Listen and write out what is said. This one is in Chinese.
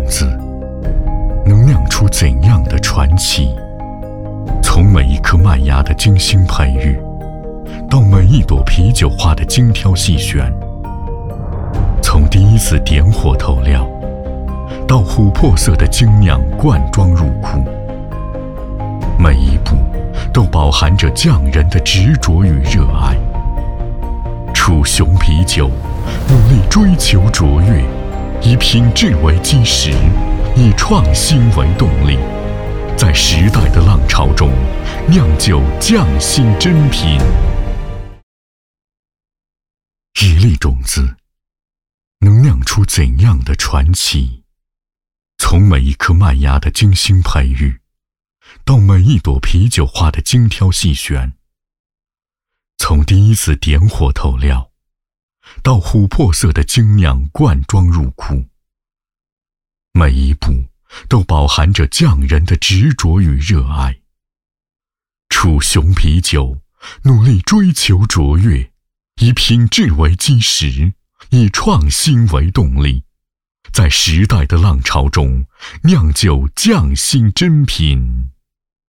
子能酿出怎样的传奇？从每一颗麦芽的精心培育，到每一朵啤酒花的精挑细选，从第一次点火投料，到琥珀色的精酿灌装入库，每一步都饱含着匠人的执着与热爱。楚雄啤酒努力追求卓越，以品质为基石，以创新为动力，在时代的浪潮中酿就匠心珍品。一粒种子能酿出怎样的传奇？从每一颗麦芽的精心培育，到每一朵啤酒花的精挑细选，从第一次点火投料，到琥珀色的精酿灌装入库，每一步都饱含着匠人的执着与热爱。楚雄啤酒努力追求卓越，以品质为基石，以创新为动力，在时代的浪潮中酿就匠心珍品。